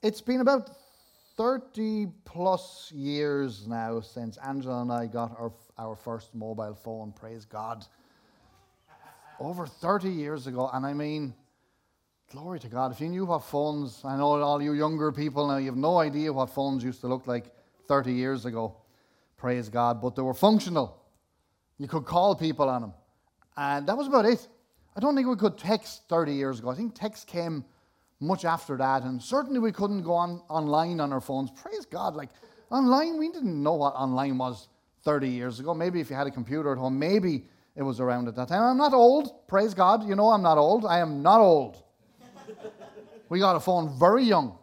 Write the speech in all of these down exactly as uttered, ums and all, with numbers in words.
It's been about thirty plus years now since Angela and I got our our first mobile phone, praise God. Over thirty years ago, and I mean, glory to God. If you knew what phones, I know all you younger people now, you have no idea what phones used to look like thirty years ago, praise God, but they were functional. You could call people on them, and that was about it. I don't think we could text thirty years ago. I think text came much after that, and certainly we couldn't go on online on our phones. Praise God, like online, we didn't know what online was thirty years ago. Maybe if you had a computer at home, maybe it was around at that time. I'm not old, praise God. You know I'm not old. I am not old. We got a phone very young.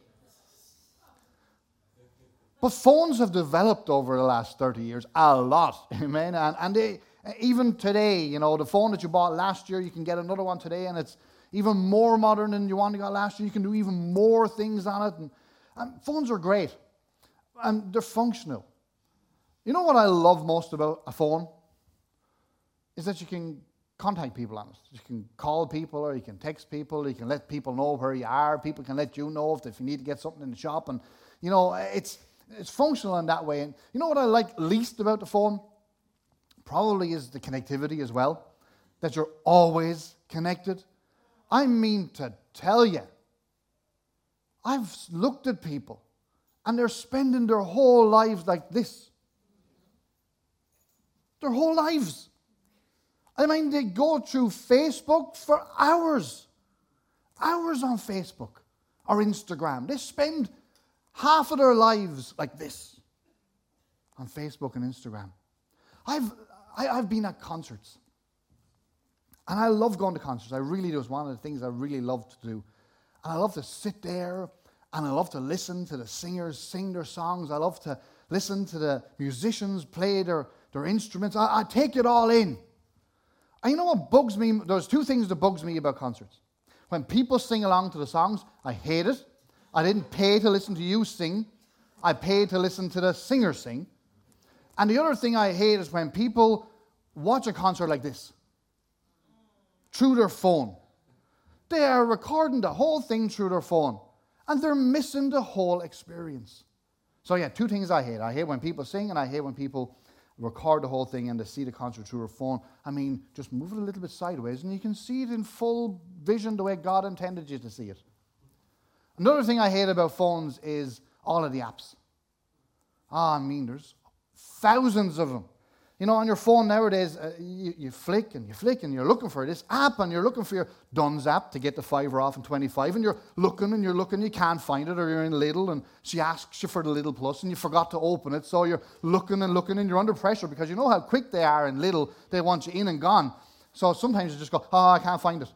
But phones have developed over the last thirty years a lot, amen. And, and they, even today, you know, the phone that you bought last year, you can get another one today, and it's even more modern than you one you got last year. You can do even more things on it. And, and phones are great. And they're functional. You know what I love most about a phone? Is that you can contact people on it. You can call people, or you can text people, you can let people know where you are. People can let you know if, if you need to get something in the shop. And, you know, it's it's functional in that way. And you know what I like least about the phone? Probably is the connectivity as well. That you're always connected. I mean to tell you, I've looked at people and they're spending their whole lives like this. Their whole lives. I mean, they go through Facebook for hours. Hours on Facebook or Instagram. They spend half of their lives like this on Facebook and Instagram. I've, I, I've been at concerts. And I love going to concerts. I really do. It's one of the things I really love to do. And I love to sit there, and I love to listen to the singers sing their songs. I love to listen to the musicians play their, their instruments. I, I take it all in. And you know what bugs me? There's two things that bugs me about concerts. When people sing along to the songs, I hate it. I didn't pay to listen to you sing. I paid to listen to the singer sing. And the other thing I hate is when people watch a concert like this. Through their phone. They are recording the whole thing through their phone. And they're missing the whole experience. So yeah, two things I hate. I hate when people sing, and I hate when people record the whole thing and they see the concert through their phone. I mean, just move it a little bit sideways and you can see it in full vision the way God intended you to see it. Another thing I hate about phones is all of the apps. Ah, I mean, there's thousands of them. You know, on your phone nowadays, uh, you, you flick and you flick and you're looking for this app and you're looking for your Duns app to get the fiver off and twenty-five, and you're looking and you're looking, you can't find it, or you're in Lidl and she asks you for the Lidl Plus and you forgot to open it, so you're looking and looking and you're under pressure because you know how quick they are in Lidl. They want you in and gone. So sometimes you just go, oh, I can't find it.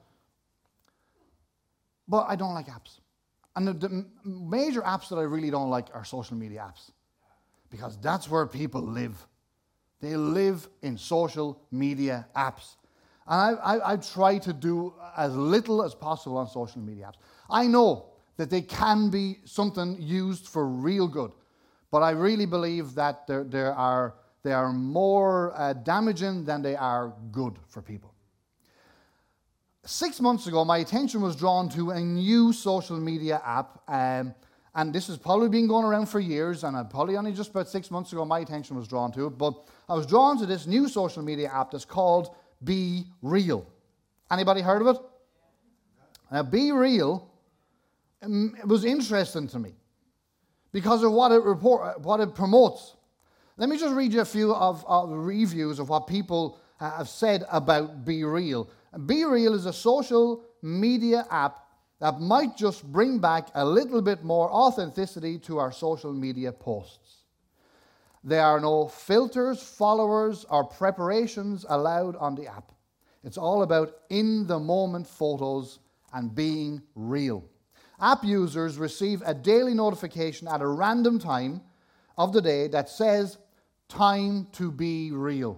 But I don't like apps. And the, the major apps that I really don't like are social media apps, because that's where people live. They live in social media apps. And I, I, I try to do as little as possible on social media apps. I know that they can be something used for real good, but I really believe that there, there are, they are more uh, damaging than they are good for people. Six months ago, my attention was drawn to a new social media app, um, and this has probably been going around for years, and I probably only just about six months ago my attention was drawn to it, but I was drawn to this new social media app that's called Be Real. Anybody heard of it? Now, Be Real, um, it was interesting to me because of what it report, what it promotes. Let me just read you a few of, of the reviews of what people uh, have said about Be Real. Be Real is a social media app that might just bring back a little bit more authenticity to our social media posts. There are no filters, followers, or preparations allowed on the app. It's all about in-the-moment photos and being real. App users receive a daily notification at a random time of the day that says, time to be real.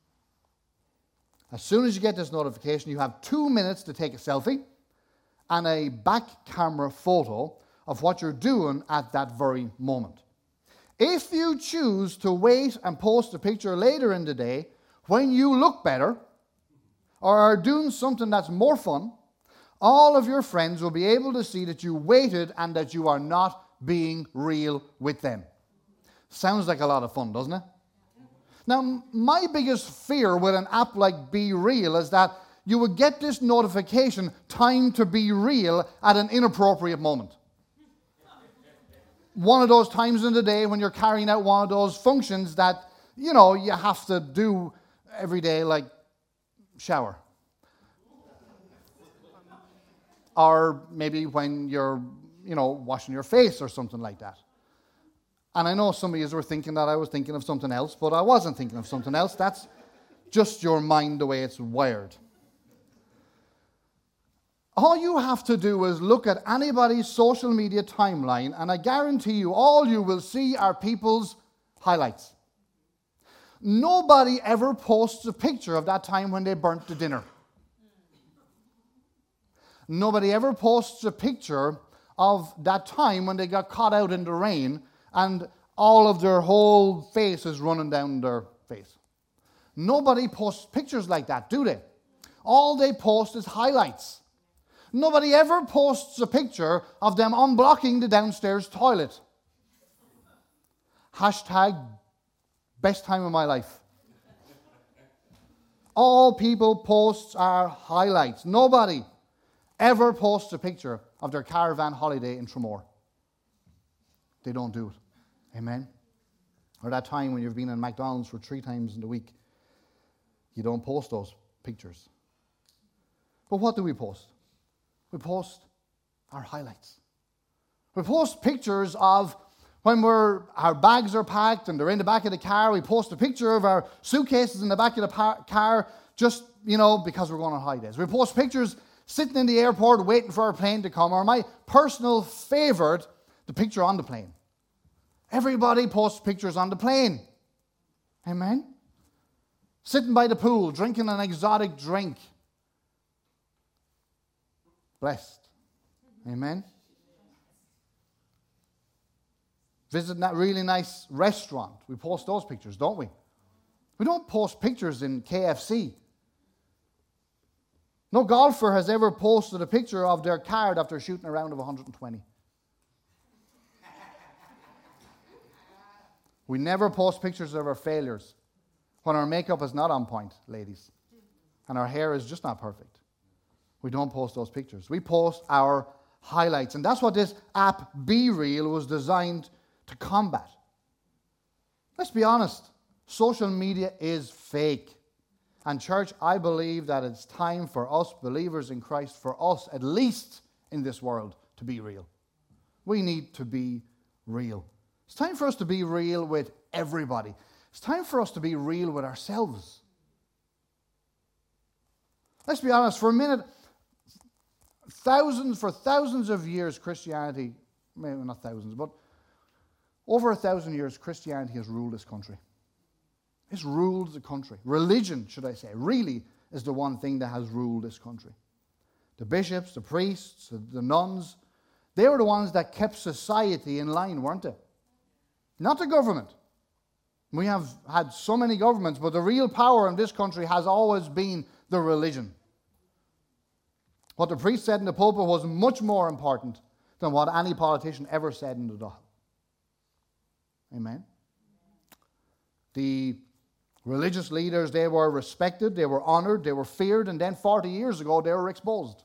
As soon as you get this notification, you have two minutes to take a selfie and a back camera photo of what you're doing at that very moment. If you choose to wait and post a picture later in the day when you look better, or are doing something that's more fun, all of your friends will be able to see that you waited and that you are not being real with them. Sounds like a lot of fun, doesn't it? Now, my biggest fear with an app like Be Real is that you would get this notification, time to be real, at an inappropriate moment. One of those times in the day when you're carrying out one of those functions that, you know, you have to do every day, like shower. Or maybe when you're, you know, washing your face or something like that. And I know some of you were thinking that I was thinking of something else, but I wasn't thinking of something else. That's just your mind the way it's wired. All you have to do is look at anybody's social media timeline, and I guarantee you all you will see are people's highlights. Nobody ever posts a picture of that time when they burnt the dinner. Nobody ever posts a picture of that time when they got caught out in the rain and all of their whole face is running down their face. Nobody posts pictures like that, do they? All they post is highlights. Nobody ever posts a picture of them unblocking the downstairs toilet. Hashtag best time of my life. All people post are highlights. Nobody ever posts a picture of their caravan holiday in Tramore. They don't do it. Amen? Or that time when you've been in McDonald's for three times in the week. You don't post those pictures. But what do we post? We post our highlights. We post pictures of when we're, our bags are packed and they're in the back of the car. We post a picture of our suitcases in the back of the par- car just, you know, because we're going on holidays. We post pictures sitting in the airport waiting for our plane to come. Or my personal favorite, the picture on the plane. Everybody posts pictures on the plane. Amen? Sitting by the pool, drinking an exotic drink. Blessed. Amen? Visiting that really nice restaurant. We post those pictures, don't we? We don't post pictures in K F C. No golfer has ever posted a picture of their card after shooting a round of one hundred twenty. We never post pictures of our failures when our makeup is not on point, ladies, and our hair is just not perfect. We don't post those pictures. We post our highlights, and that's what this app Be Real was designed to combat. Let's be honest, social media is fake. And church, I believe that it's time for us believers in Christ, for us at least in this world, to be real. We need to be real. It's time for us to be real with everybody. It's time for us to be real with ourselves. Let's be honest, for a minute, thousands, for thousands of years, Christianity, maybe not thousands, but over a thousand years, Christianity has ruled this country. It's ruled the country. Religion, should I say, really is the one thing that has ruled this country. The bishops, the priests, the, the nuns, they were the ones that kept society in line, weren't they? Not the government. We have had so many governments, but the real power in this country has always been the religion. What the priest said in the pulpit was much more important than what any politician ever said in the dock. Amen. The religious leaders, they were respected, they were honored, they were feared, and then forty years ago they were exposed.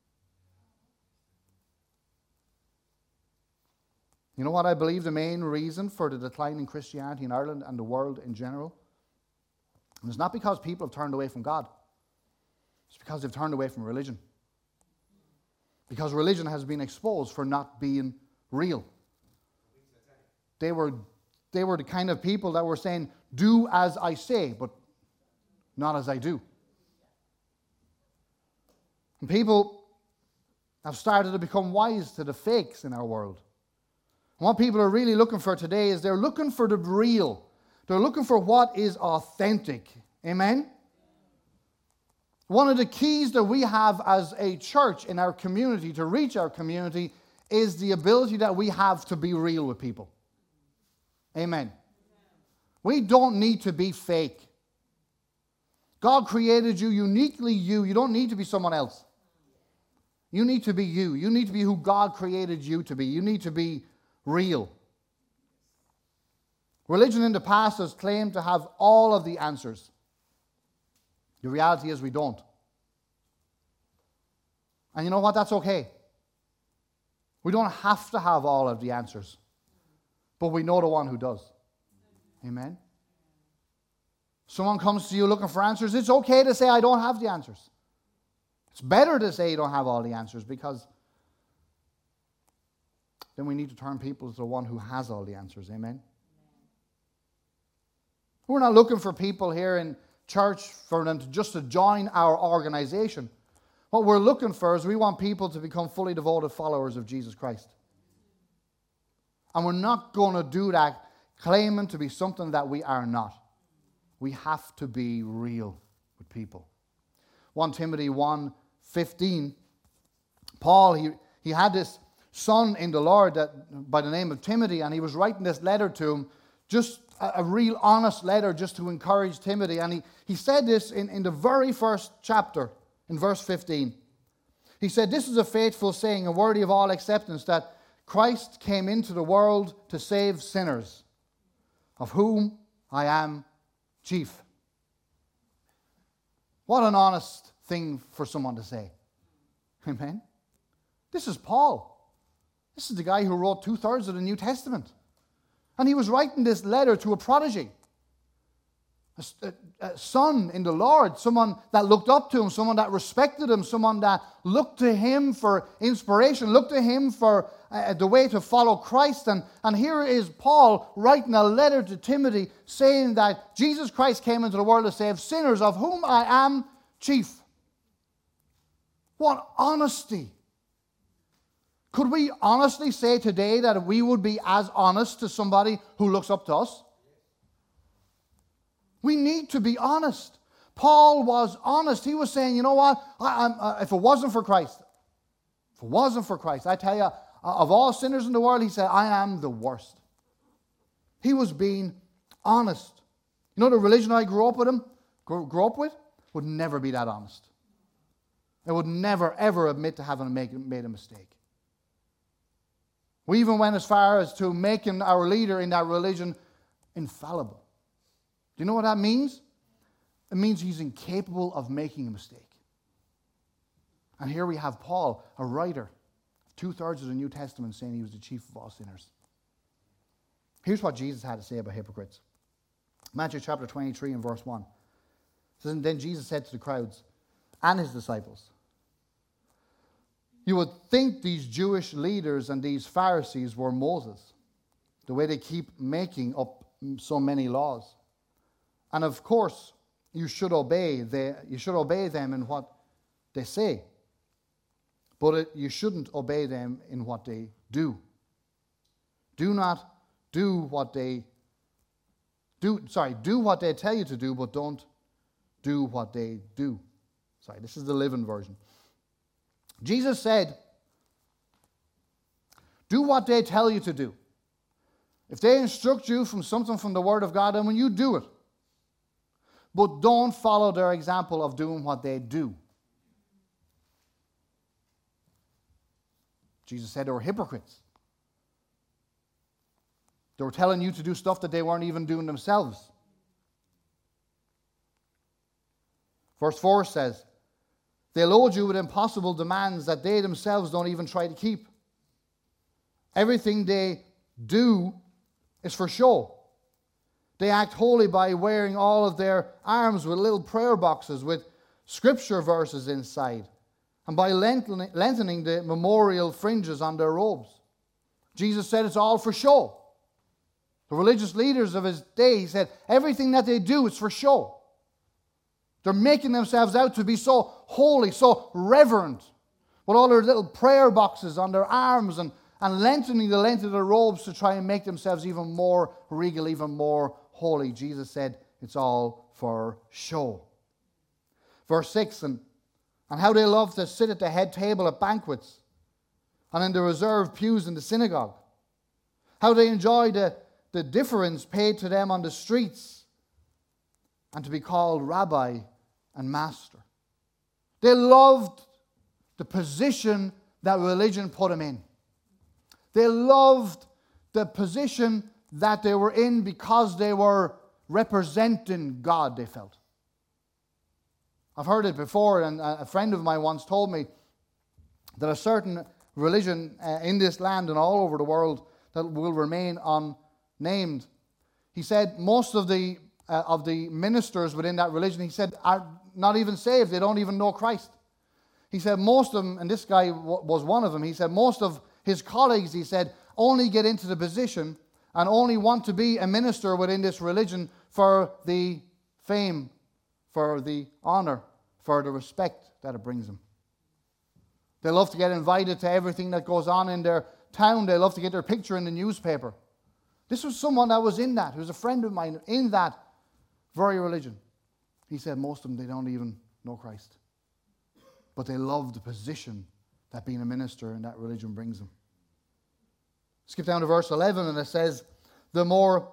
You know what I believe the main reason for the decline in Christianity in Ireland and the world in general? And it's not because people have turned away from God. It's because they've turned away from religion. Because religion has been exposed for not being real. They were, they were the kind of people that were saying, do as I say, but not as I do. And people have started to become wise to the fakes in our world. And what people are really looking for today is they're looking for the real. They're looking for what is authentic. Amen? One of the keys that we have as a church in our community to reach our community is the ability that we have to be real with people. Amen. We don't need to be fake. God created you uniquely you. You don't need to be someone else. You need to be you. You need to be who God created you to be. You need to be real. Religion in the past has claimed to have all of the answers. The reality is we don't. And you know what? That's okay. We don't have to have all of the answers. But we know the one who does. Amen? Someone comes to you looking for answers. It's okay to say, I don't have the answers. It's better to say you don't have all the answers, because then we need to turn people to the one who has all the answers. Amen? We're not looking for people here in church for them to just to join our organization. What we're looking for is we want people to become fully devoted followers of Jesus Christ. And we're not going to do that claiming to be something that we are not. We have to be real with people. First Timothy one fifteen, Paul, he, he had this son in the Lord that by the name of Timothy, and he was writing this letter to him, just a, a real honest letter just to encourage Timothy. And he, he said this in, in the very first chapter, in verse fifteen. He said, "This is a faithful saying and worthy of all acceptance, that Christ came into the world to save sinners, of whom I am chief." What an honest thing for someone to say. Amen? This is Paul. This is the guy who wrote two-thirds of the New Testament. And he was writing this letter to a prodigy, a, a, a son in the Lord, someone that looked up to him, someone that respected him, someone that looked to him for inspiration, looked to him for uh, the way to follow Christ. And, and here is Paul writing a letter to Timothy saying that Jesus Christ came into the world to save sinners, of whom I am chief. What honesty! Could we honestly say today that we would be as honest to somebody who looks up to us? We need to be honest. Paul was honest. He was saying, you know what? I, I'm, uh, if it wasn't for Christ, if it wasn't for Christ, I tell you, uh, of all sinners in the world, he said, I am the worst. He was being honest. You know, the religion I grew up with him, grew, grew up with, would never be that honest. It would never, ever admit to having make, made a mistake. We even went as far as to making our leader in that religion infallible. Do you know what that means? It means he's incapable of making a mistake. And here we have Paul, a writer, two-thirds of the New Testament, saying he was the chief of all sinners. Here's what Jesus had to say about hypocrites. Matthew chapter twenty-three and verse one. It says, "And then Jesus said to the crowds and his disciples, you would think these Jewish leaders and these Pharisees were Moses, the way they keep making up so many laws. And of course, you should obey the, you should obey them in what they say, but it, you shouldn't obey them in what they do. Do not do what they do. Sorry, do what they tell you to do, but don't do what they do." Sorry, this is the Living Version. Jesus said, do what they tell you to do. If they instruct you from something from the Word of God, then when you do it. But don't follow their example of doing what they do. Jesus said they were hypocrites. They were telling you to do stuff that they weren't even doing themselves. Verse four says, they load you with impossible demands that they themselves don't even try to keep. Everything they do is for show. They act holy by wearing all of their arms with little prayer boxes with scripture verses inside, and by lengthening the memorial fringes on their robes. Jesus said it's all for show. The religious leaders of his day, he said, everything that they do is for show. They're making themselves out to be so holy, so reverent, with all their little prayer boxes on their arms and, and lengthening the length of their robes to try and make themselves even more regal, even more holy. Jesus said it's all for show. Verse six, and, and how they love to sit at the head table at banquets and in the reserved pews in the synagogue. How they enjoy the, the difference paid to them on the streets and to be called rabbi and master. They loved the position that religion put them in. They loved the position that they were in because they were representing God, they felt. I've heard it before, and a friend of mine once told me that a certain religion uh, in this land and all over the world that will remain unnamed, he said most of the uh, of the ministers within that religion, he said, are not even saved. They don't even know Christ. He said most of them, and this guy w- was one of them, he said most of his colleagues, he said, only get into the position and only want to be a minister within this religion for the fame, for the honor, for the respect that it brings them. They love to get invited to everything that goes on in their town. They love to get their picture in the newspaper. This was someone that was in that, who was a friend of mine in that very religion. He said most of them, they don't even know Christ. But they love the position that being a minister in that religion brings them. Skip down to verse eleven, and it says, the more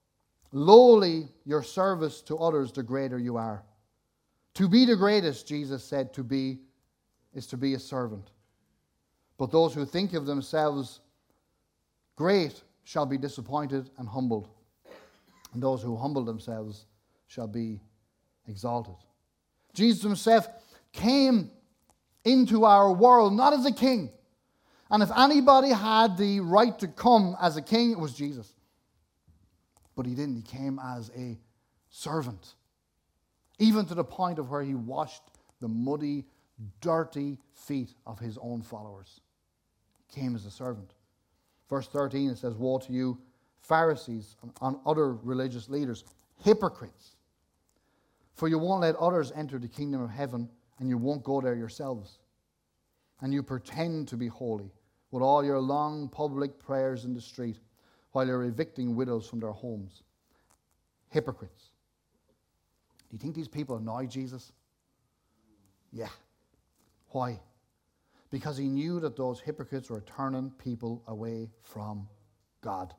lowly your service to others, the greater you are. To be the greatest, Jesus said, to be is to be a servant. But those who think of themselves great shall be disappointed and humbled, and those who humble themselves shall be exalted. Jesus himself came into our world not as a king. And if anybody had the right to come as a king, it was Jesus. But he didn't. He came as a servant. Even to the point of where he washed the muddy, dirty feet of his own followers. He came as a servant. Verse thirteen, it says, woe to you, Pharisees and other religious leaders, hypocrites. For you won't let others enter the kingdom of heaven, and you won't go there yourselves. And you pretend to be holy with all your long public prayers in the street, while you're evicting widows from their homes. Hypocrites. Do you think these people annoy Jesus? Yeah. Why? Because he knew that those hypocrites were turning people away from God.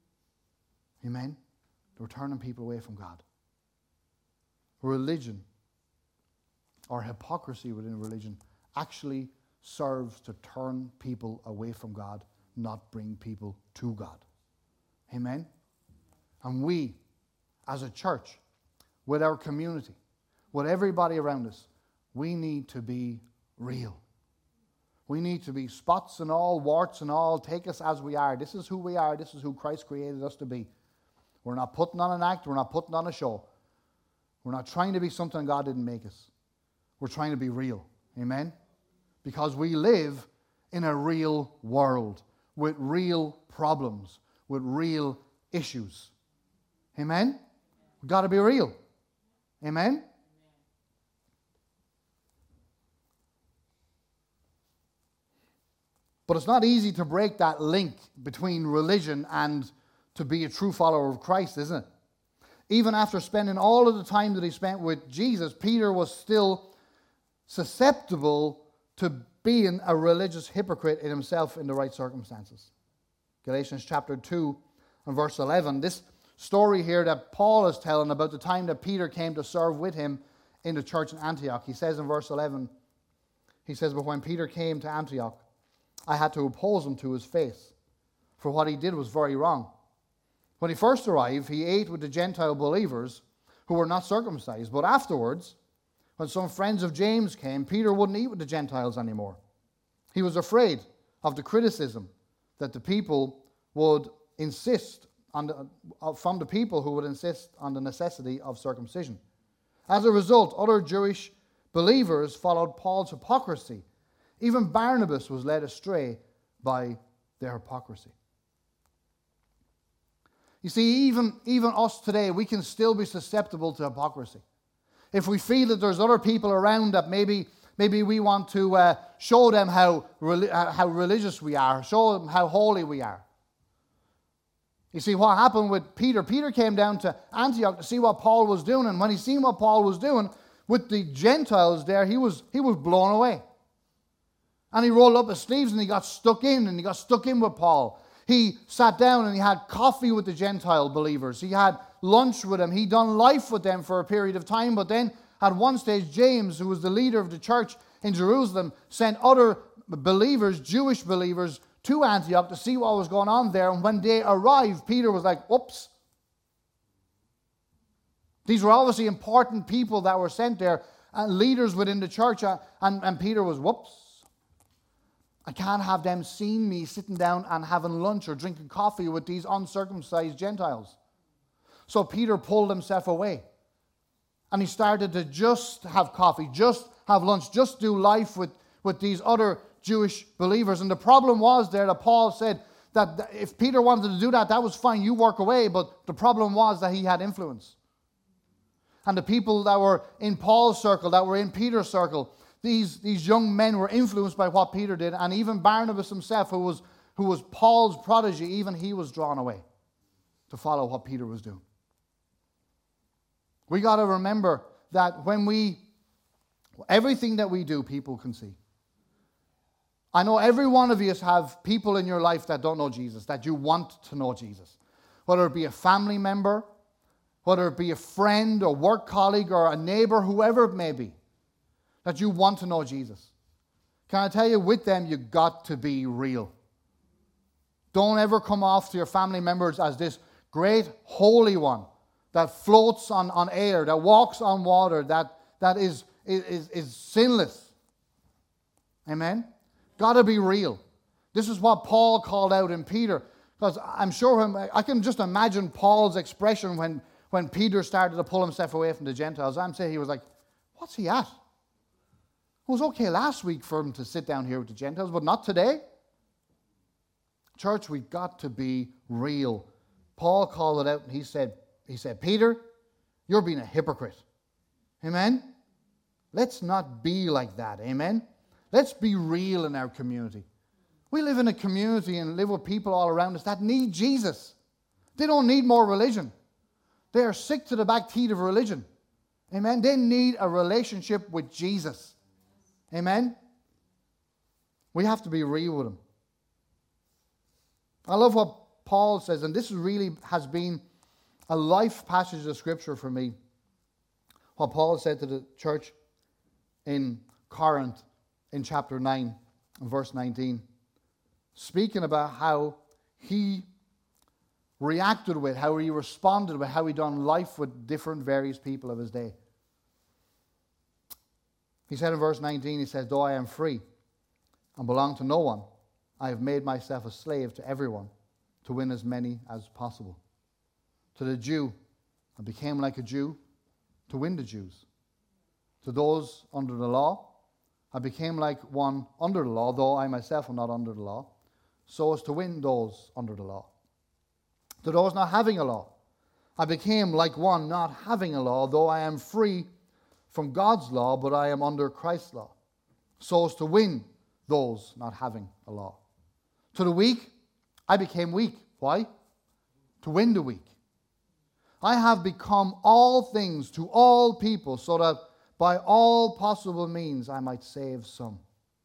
Amen? They were turning people away from God. Religion, or hypocrisy within religion, actually serves to turn people away from God, not bring people to God. Amen? And we, as a church, with our community, with everybody around us, we need to be real. We need to be spots and all, warts and all, take us as we are. This is who we are. This is who Christ created us to be. We're not putting on an act. We're not putting on a show. We're not trying to be something God didn't make us. We're trying to be real. Amen? Because we live in a real world with real problems, with real issues. Amen? We've got to be real. Amen? But it's not easy to break that link between religion and to be a true follower of Christ, isn't it? Even after spending all of the time that he spent with Jesus, Peter was still susceptible to being a religious hypocrite in himself in the right circumstances. Galatians chapter two and verse eleven. This story here that Paul is telling about the time that Peter came to serve with him in the church in Antioch. He says in verse eleven, he says, but when Peter came to Antioch, I had to oppose him to his face, for what he did was very wrong. When he first arrived, he ate with the Gentile believers who were not circumcised. But afterwards, when some friends of James came, Peter wouldn't eat with the Gentiles anymore. He was afraid of the criticism that the people would insist on the, uh, from the people who would insist on the necessity of circumcision. As a result, other Jewish believers followed Paul's hypocrisy. Even Barnabas was led astray by their hypocrisy. You see, even, even us today, we can still be susceptible to hypocrisy. If we feel that there's other people around that maybe, maybe we want to uh, show them how, how religious we are, show them how holy we are. You see, what happened with Peter, Peter came down to Antioch to see what Paul was doing, and when he seen what Paul was doing with the Gentiles there, he was, he was blown away. And he rolled up his sleeves and he got stuck in, and he got stuck in with Paul. He sat down and he had coffee with the Gentile believers. He had lunch with them. He done life with them for a period of time. But then at one stage, James, who was the leader of the church, in Jerusalem sent other believers, Jewish believers, to Antioch to see what was going on there. And when they arrived, Peter was like, whoops. These were obviously important people that were sent there, and leaders within the church. And, and Peter was, whoops. I can't have them seeing me sitting down and having lunch or drinking coffee with these uncircumcised Gentiles. So Peter pulled himself away. And he started to just have coffee, just have lunch, just do life with, with these other Jewish believers. And the problem was there that Paul said that if Peter wanted to do that, that was fine, you work away. But the problem was that he had influence. And the people that were in Paul's circle, that were in Peter's circle, these, these young men were influenced by what Peter did. And even Barnabas himself, who was, who was Paul's protege, even he was drawn away to follow what Peter was doing. We got to remember that when we, everything that we do, people can see. I know every one of you have people in your life that don't know Jesus, that you want to know Jesus. Whether it be a family member, whether it be a friend, a work colleague, or a neighbor, whoever it may be, that you want to know Jesus. Can I tell you, with them, you got to be real. Don't ever come off to your family members as this great holy one that floats on, on air, that walks on water, that, that is, is, is sinless. Amen? Got to be real. This is what Paul called out in Peter. Because I'm sure, him, I can just imagine Paul's expression when, when Peter started to pull himself away from the Gentiles. I'm saying he was like, what's he at? It was okay last week for him to sit down here with the Gentiles, but not today. Church, we've got to be real. Paul called it out and he said, He said, Peter, you're being a hypocrite. Amen? Let's not be like that. Amen? Let's be real in our community. We live in a community and live with people all around us that need Jesus. They don't need more religion. They are sick to the back teeth of religion. Amen? They need a relationship with Jesus. Amen? We have to be real with him. I love what Paul says, and this really has been a life passage of Scripture for me. What Paul said to the church in Corinth in chapter nine, verse nineteen. Speaking about how he reacted with, how he responded with, how he done life with different various people of his day. He said in verse nineteen, he says, though I am free and belong to no one, I have made myself a slave to everyone to win as many as possible. To the Jew, I became like a Jew to win the Jews. To those under the law, I became like one under the law, though I myself am not under the law, so as to win those under the law. To those not having a law, I became like one not having a law, though I am free from God's law, but I am under Christ's law, so as to win those not having a law. To the weak, I became weak. Why? To win the weak. I have become all things to all people, so that by all possible means I might save some.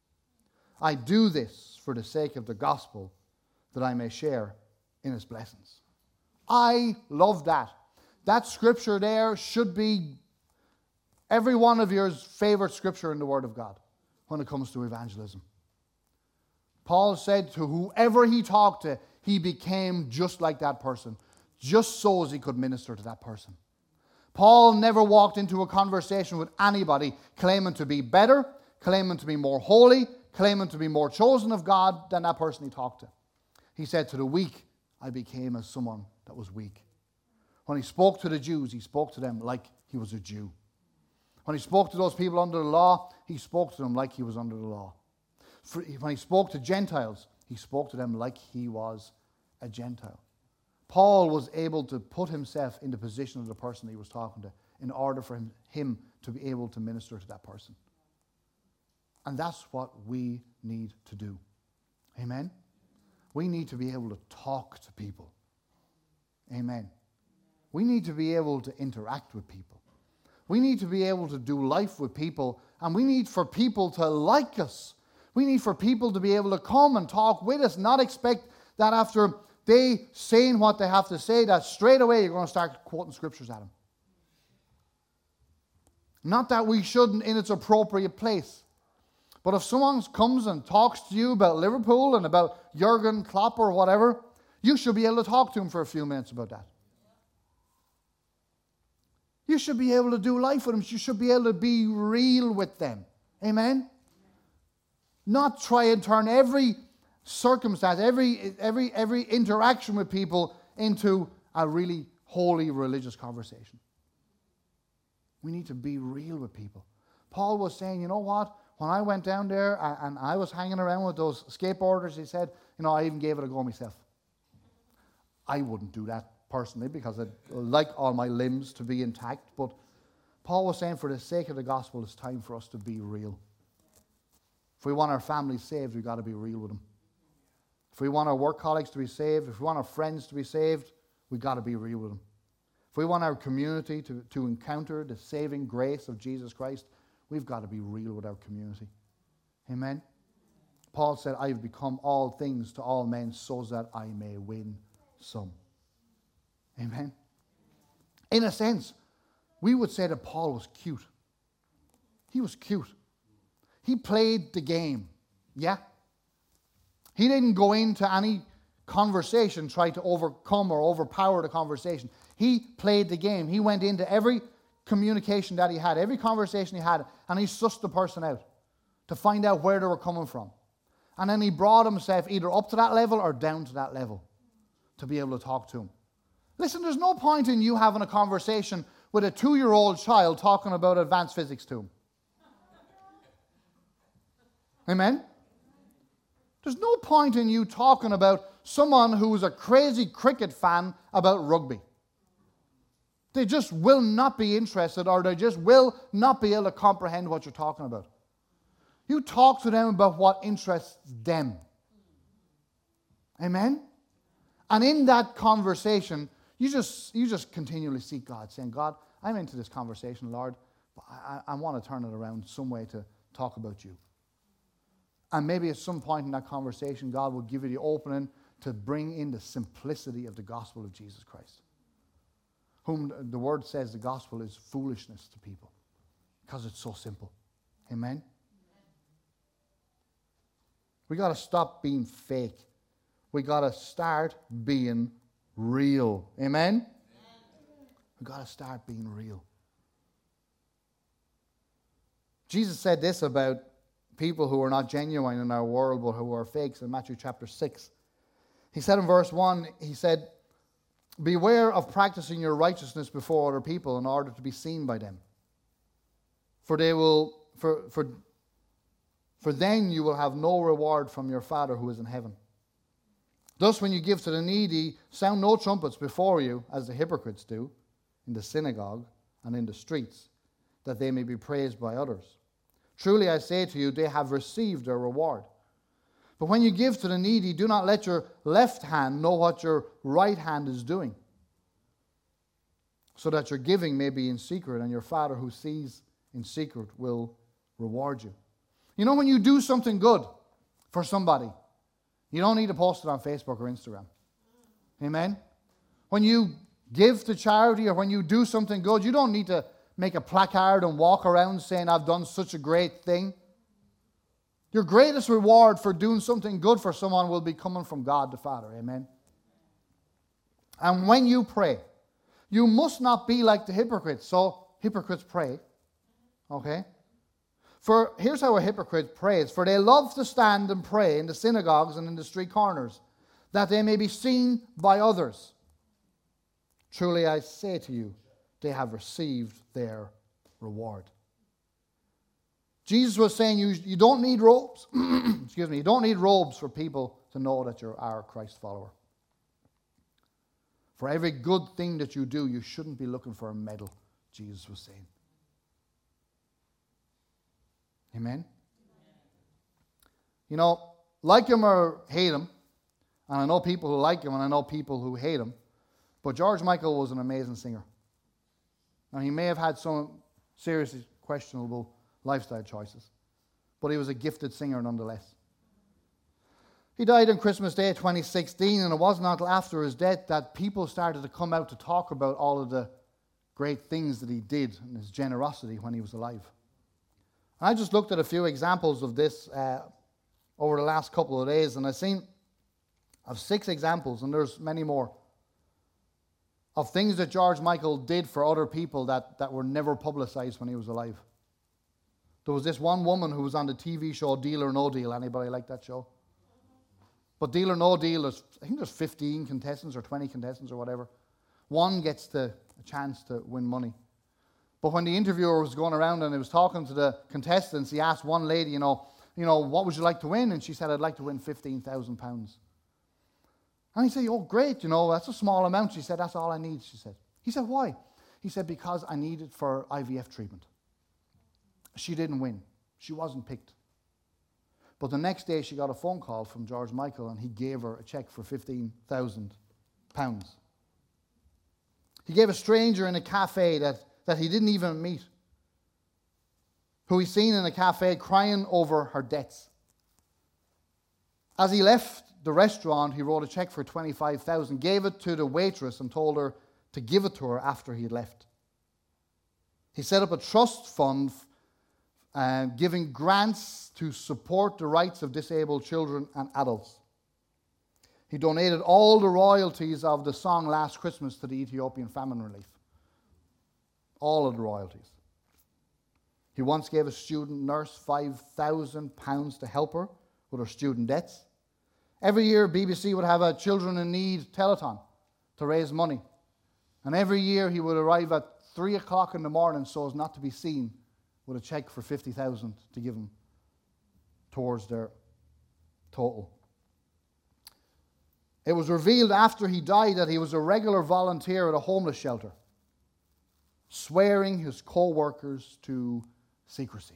I do this for the sake of the gospel, that I may share in its blessings. I love that. That scripture there should be every one of yours favorite scripture in the Word of God when it comes to evangelism. Paul said to whoever he talked to, he became just like that person, just so as he could minister to that person. Paul never walked into a conversation with anybody claiming to be better, claiming to be more holy, claiming to be more chosen of God than that person he talked to. He said, to the weak, I became as someone that was weak. When he spoke to the Jews, he spoke to them like he was a Jew. When he spoke to those people under the law, he spoke to them like he was under the law. For when he spoke to Gentiles, he spoke to them like he was a Gentile. Paul was able to put himself in the position of the person he was talking to in order for him, him to be able to minister to that person. And that's what we need to do. Amen? We need to be able to talk to people. Amen. We need to be able to interact with people. We need to be able to do life with people, and we need for people to like us. We need for people to be able to come and talk with us, not expect that after they saying what they have to say, that straight away you're going to start quoting scriptures at them. Not that we shouldn't in its appropriate place. But if someone comes and talks to you about Liverpool and about Jurgen Klopp or whatever, you should be able to talk to him for a few minutes about that. You should be able to do life with them. You should be able to be real with them. Amen? Not try and turn every circumstance, every, every, every interaction with people into a really holy religious conversation. We need to be real with people. Paul was saying, you know what? When I went down there and I was hanging around with those skateboarders, he said, you know, I even gave it a go myself. I wouldn't do that personally because I'd like all my limbs to be intact. But Paul was saying, for the sake of the gospel, it's time for us to be real. If we want our families saved, we've got to be real with them. If we want our work colleagues to be saved, if we want our friends to be saved, we've got to be real with them. If we want our community to, to encounter the saving grace of Jesus Christ, we've got to be real with our community. Amen? Paul said, I've become all things to all men so that I may win some. Amen? In a sense, we would say that Paul was cute. He was cute. He played the game. Yeah? He didn't go into any conversation, try to overcome or overpower the conversation. He played the game. He went into every communication that he had, every conversation he had, and he sussed the person out to find out where they were coming from. And then he brought himself either up to that level or down to that level to be able to talk to him. Listen, there's no point in you having a conversation with a two-year-old child talking about advanced physics to him. Amen? There's no point in you talking about someone who's a crazy cricket fan about rugby. They just will not be interested, or they just will not be able to comprehend what you're talking about. You talk to them about what interests them. Amen? And in that conversation, you just you just continually seek God, saying, God, I'm into this conversation, Lord, but I, I want to turn it around some way to talk about you. And maybe at some point in that conversation, God will give you the opening to bring in the simplicity of the gospel of Jesus Christ, whom the word says the gospel is foolishness to people because it's so simple. Amen? We got to stop being fake. We got to start being real. Amen? We got to start being real. Jesus said this about people who are not genuine in our world but who are fakes in Matthew chapter six. He said in verse one, he said, beware of practicing your righteousness before other people in order to be seen by them. For they will for for for then you will have no reward from your Father who is in heaven. Thus when you give to the needy, sound no trumpets before you, as the hypocrites do, in the synagogue and in the streets, that they may be praised by others. Truly I say to you, they have received their reward. But when you give to the needy, do not let your left hand know what your right hand is doing, so that your giving may be in secret, and your Father who sees in secret will reward you. You know, when you do something good for somebody, you don't need to post it on Facebook or Instagram. Amen? When you give to charity or when you do something good, you don't need to make a placard and walk around saying, I've done such a great thing. Your greatest reward for doing something good for someone will be coming from God the Father. Amen? And when you pray, you must not be like the hypocrites. So, hypocrites pray. Okay? For here's how a hypocrite prays. For they love to stand and pray in the synagogues and in the street corners, that they may be seen by others. Truly I say to you, they have received their reward. Jesus was saying you, you don't need robes. Excuse me. You don't need robes for people to know that you are a Christ follower. For every good thing that you do, you shouldn't be looking for a medal, Jesus was saying. Amen? You know, like him or hate him, and I know people who like him and I know people who hate him, but George Michael was an amazing singer. Now, he may have had some seriously questionable lifestyle choices, but he was a gifted singer nonetheless. He died on Christmas Day twenty sixteen, and it wasn't until after his death that people started to come out to talk about all of the great things that he did and his generosity when he was alive. I just looked at a few examples of this uh, over the last couple of days, and I've seen of six examples, and there's many more, of things that George Michael did for other people that, that were never publicized when he was alive. There was this one woman who was on the T V show Deal or No Deal. Anybody like that show? But Deal or No Deal, there's, I think there's fifteen contestants or twenty contestants or whatever. One gets the, a chance to win money. But when the interviewer was going around and he was talking to the contestants, he asked one lady, you know, you know, what would you like to win? And she said, I'd like to win fifteen thousand pounds. And he said, oh, great, you know, that's a small amount. She said, that's all I need, she said. He said, why? He said, because I need it for I V F treatment. She didn't win. She wasn't picked. But the next day she got a phone call from George Michael, and he gave her a check for fifteen thousand pounds. He gave a stranger in a cafe that, that he didn't even meet, who he seen in a cafe crying over her debts. As he left the restaurant, he wrote a check for twenty-five thousand dollars, gave it to the waitress and told her to give it to her after he had left. He set up a trust fund uh, giving grants to support the rights of disabled children and adults. He donated all the royalties of the song Last Christmas to the Ethiopian famine relief. All of the royalties. He once gave a student nurse five thousand pounds to help her with her student debts. Every year, B B C would have a Children in Need telethon to raise money. And every year, he would arrive at three o'clock in the morning so as not to be seen with a check for fifty thousand dollars to give him towards their total. It was revealed after he died that he was a regular volunteer at a homeless shelter, swearing his co-workers to secrecy.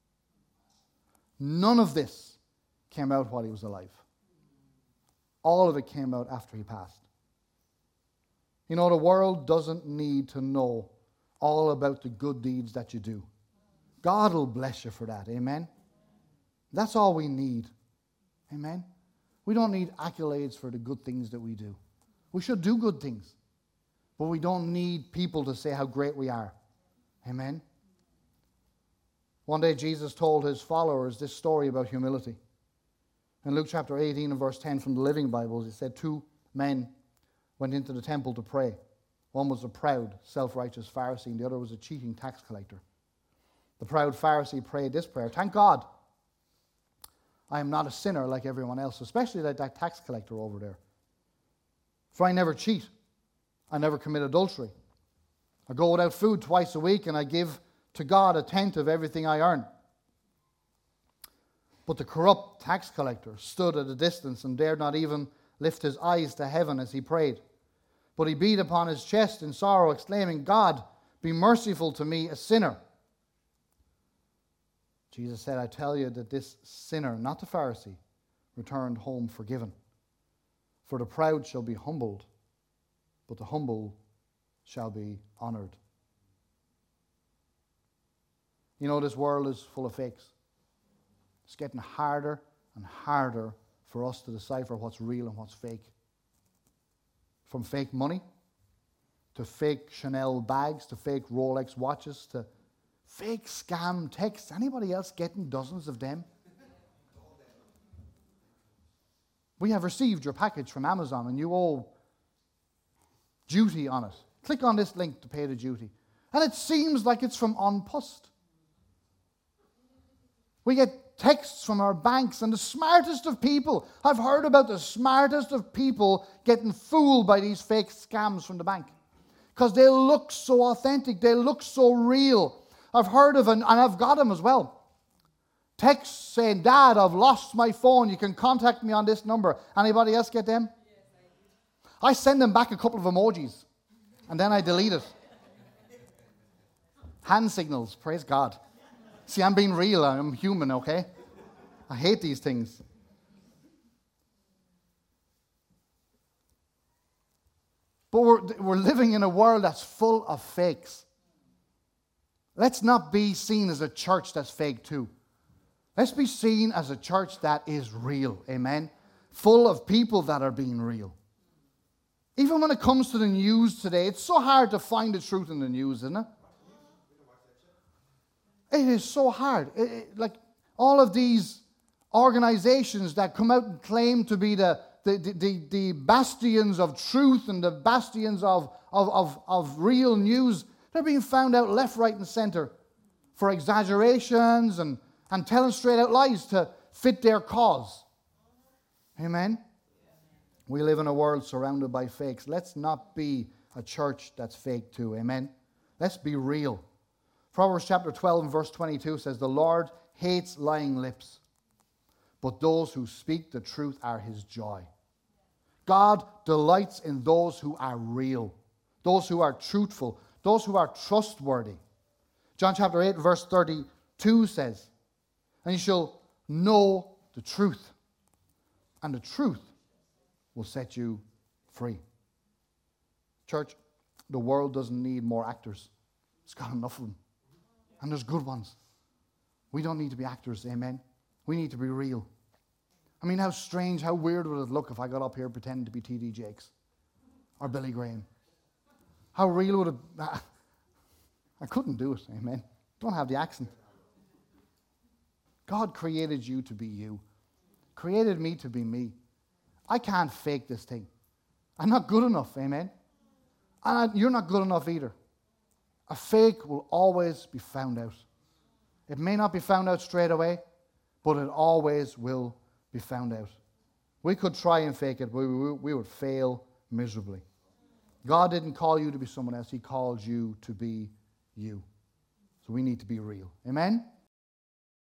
None of this came out while he was alive. All of it came out after he passed. You know, the world doesn't need to know all about the good deeds that you do. God will bless you for that. Amen? That's all we need. Amen? We don't need accolades for the good things that we do. We should do good things. But we don't need people to say how great we are. Amen? One day Jesus told his followers this story about humility. In Luke chapter eighteen and verse ten from the Living Bible, it said two men went into the temple to pray. One was a proud, self-righteous Pharisee, and the other was a cheating tax collector. The proud Pharisee prayed this prayer: thank God I am not a sinner like everyone else, especially like that tax collector over there. For I never cheat. I never commit adultery. I go without food twice a week, and I give to God a tenth of everything I earn. But the corrupt tax collector stood at a distance and dared not even lift his eyes to heaven as he prayed. But he beat upon his chest in sorrow, exclaiming, God, be merciful to me, a sinner. Jesus said, I tell you that this sinner, not the Pharisee, returned home forgiven. For the proud shall be humbled, but the humble shall be honored. You know, this world is full of fakes. It's getting harder and harder for us to decipher what's real and what's fake. From fake money, to fake Chanel bags, to fake Rolex watches, to fake scam texts. Anybody else getting dozens of them? We have received your package from Amazon and you owe duty on it. Click on this link to pay the duty. And it seems like it's from An Post. We get texts from our banks, and the smartest of people, I've heard about the smartest of people getting fooled by these fake scams from the bank. Because they look so authentic, they look so real. I've heard of, an, and I've got them as well. Texts saying, Dad, I've lost my phone, you can contact me on this number. Anybody else get them? Yes, I do. I send them back a couple of emojis, and then I delete it. Hand signals, praise God. See, I'm being real, I'm human, okay? I hate these things. But we're, we're living in a world that's full of fakes. Let's not be seen as a church that's fake too. Let's be seen as a church that is real, amen? Full of people that are being real. Even when it comes to the news today, it's so hard to find the truth in the news, isn't it? It is so hard. It, it, like all of these organizations that come out and claim to be the, the, the, the, the bastions of truth and the bastions of, of, of, of real news, they're being found out left, right, and center for exaggerations and, and telling straight out lies to fit their cause. Amen? We live in a world surrounded by fakes. Let's not be a church that's fake too. Amen? Let's be real. Proverbs chapter twelve and verse twenty-two says, the Lord hates lying lips, but those who speak the truth are his joy. God delights in those who are real, those who are truthful, those who are trustworthy. John chapter eight verse thirty-two says, and you shall know the truth, and the truth will set you free. Church, the world doesn't need more actors. It's got enough of them. And there's good ones. We don't need to be actors, amen? We need to be real. I mean, how strange, how weird would it look if I got up here pretending to be T D Jakes or Billy Graham? How real would it... I couldn't do it, amen? Don't have the accent. God created you to be you. Created me to be me. I can't fake this thing. I'm not good enough, amen? And I, you're not good enough either. A fake will always be found out. It may not be found out straight away, but it always will be found out. We could try and fake it, but we, we would fail miserably. God didn't call you to be someone else. He called you to be you. So we need to be real. Amen?